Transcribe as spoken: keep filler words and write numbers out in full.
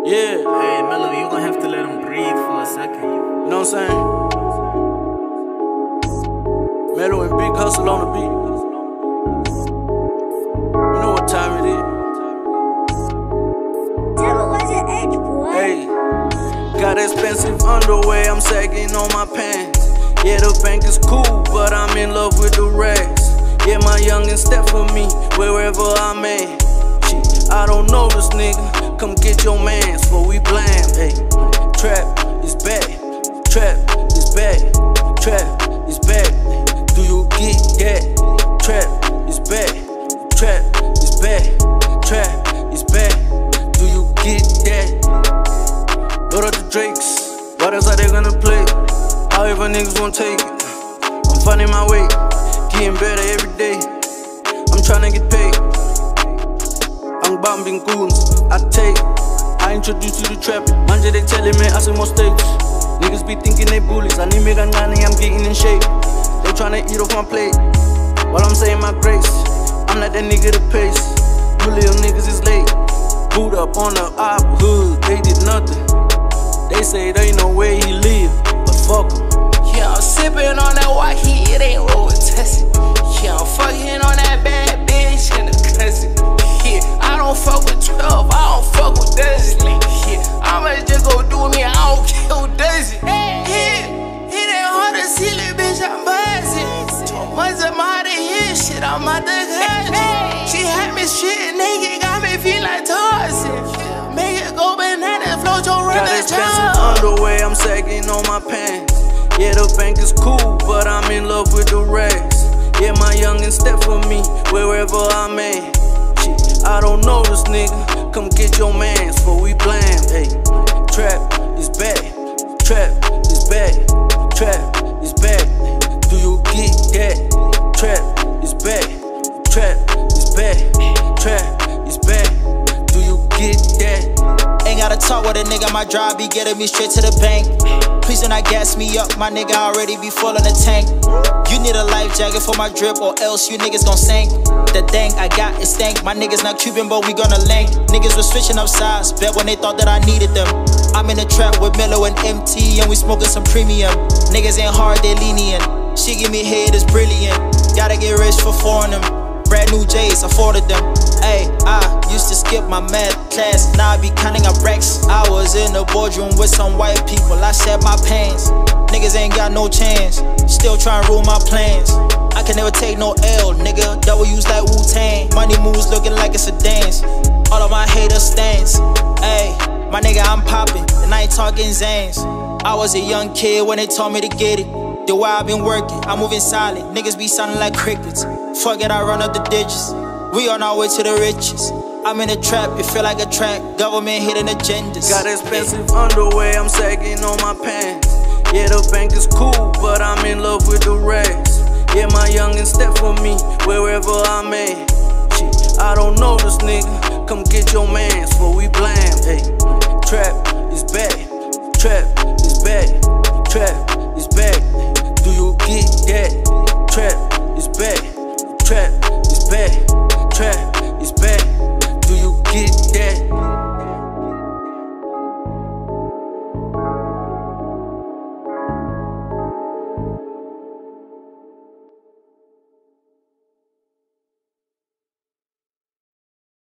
Yeah. Hey, Mellow, you gonna have to let him breathe for a second. You know what I'm saying? Mellow and Big Hustle on the beat. You know what time it is. Tell me what's your age, boy. Hey, got expensive underwear, I'm sagging on my pants. Yeah, the bank is cool, but I'm in love with the racks. Yeah, my youngin' step for me, wherever I'm at. Shit, I don't know this nigga, come get your mans, for we blam. Hey, trap is back, trap is back, trap is back. Do you get that? Trap is back, trap is back, trap is back. Do you get that? Go to the Drakes, what else are they gonna play? However niggas won't take it. I'm finding my way, getting better every day. I'm tryna get paid. I'm bombing goons, I take. I introduce you to trapping. Manje they telling me I see more stakes. Niggas be thinking they bullies. I need me gangani, I'm getting in shape. They tryna eat off my plate while I'm saying my grace. I'm not that nigga to pace. You little niggas is late. Boot up on the op hood, they did nothing. They say they know where he live, but fuck him. Yeah, I'm sipping on that white heat, it ain't roll testing. Yeah, I'm fucking on that bad bitch in the classic. Yeah, I don't fuck with twelve, I don't fuck with dozen. Yeah, I'ma just go do me, I don't care who does it. Yeah, it ain't hard to see, little bitch, I'm buzzing. Two months I'm out of here, shit, I'm out the country. She had me shit naked, got me feel like Tarzan. Make it go bananas, float your run Got the expensive job. underwear, I'm sagging on my pants. Yeah, the bank is cool, but I'm in love with the racks. Yeah, my youngin' step for me, wherever I'm at. Shit, I don't know this nigga, come get your mans, for we blam. Hey, trap is back, trap is back, trap is back. Do you get that? Trap is back, trap is back, trap is back. Do you get that? Ain't gotta talk with a nigga, my drive be getting me straight to the bank. Please do not gas me up, my nigga already be full in the tank. You need a life jacket for my drip or else you niggas gon' sink. The dank I got is stank, my niggas not Cuban but we gonna link. Niggas was switching up sides, bet when they thought that I needed them. I'm in the trap with Mellow and M T and we smoking some premium. Niggas ain't hard, they lenient. She give me head, it's brilliant. Gotta get rich for foreign them. Brand new J's, afforded them. Ayy, I used to skip my math class, now I be counting up racks. I was in the boardroom with some white people, I shat my pants. Niggas ain't got no chance, still tryna rule my plans. I can never take no L, nigga, W's like Wu-Tang. Money moves looking like it's a dance, all of my haters stands. Ayy, my nigga, I'm poppin', and I ain't talking Zans. I was a young kid when they told me to get it. The way I been working, I'm moving silent. Niggas be sounding like crickets. Fuck it, I run up the digits. We on our way to the riches. I'm in a trap, it feel like a track. Government hidden agendas. Got expensive underwear, I'm sagging on my pants. Yeah, the bank is cool, but I'm in love with the racks. Yeah, my youngin' step for me, wherever I'm at. Shit, I don't know this nigga, come get your mans, for we blam. Hey, trap is back, trap